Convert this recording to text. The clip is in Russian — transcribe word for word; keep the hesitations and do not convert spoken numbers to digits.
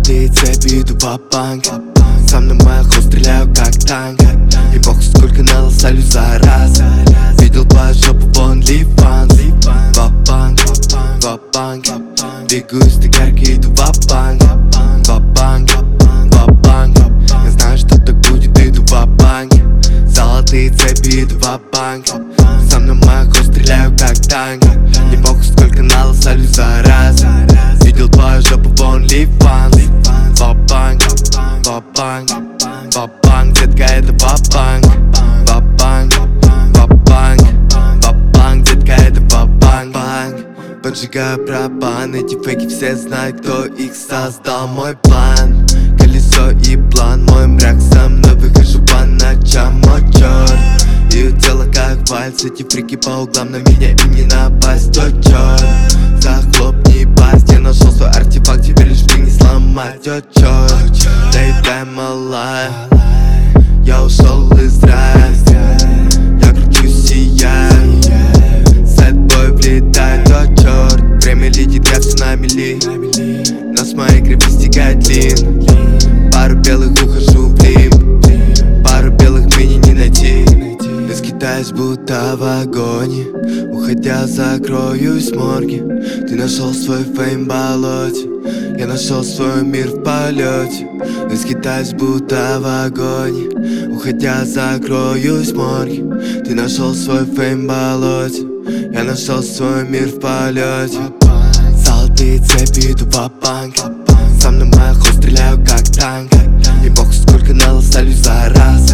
Золотые цепи, иду ва-банк. Сам на маху стреляю как танк. И бог сколько налысалю за раз. Видел по жопу в OnlyFans. Ва-банк, ва-банк. Бегу из тагарки, иду ва-банк. Ва-банк, ва-банк. Я знаю, что так будет, иду ва-банк. Золотые цепи, иду ва-банк. Сам на маху стреляю как танк. И бог сколько налысалю за раз. Видел твою жопу в OnlyFans. Ва-банк, ва-банк, ва-банк, детка, это ва-банк. Ва-банк, ва-банк, ва-банк, детка, это ва-банк. Поджигаю пропан, эти фейки все знают, кто их создал. Мой план, колесо и план, мой мрак, со мной выхожу по ночам, мой черт. Ее тело как вальс, эти фрики по углам, на меня им не напасть, о черт. Захлопни пасть, я нашел свой артефакт, теперь лишь ты не сломать, о черт. Доедай, малая, я ушел из рая. Я кручусь, сияю, сэдбой влетает, о черт. Время летит, я все на мели, но с моей игры стигает лин. Пару белых ухожу в лим, пару белых мне не найти. Раскидаюсь будто в огонь, уходя закроюсь в морге. Ты нашел свой фейм в болоте, я нашел свой мир в полете. Раскидаюсь будто в огонь, уходя закроюсь в морге. Ты нашел свой фейм в болоте, я нашел свой мир в полете. Золотые цепи, иду ва-банк. Сам на маху стреляю как танк. И бог сколько налысалю за раз.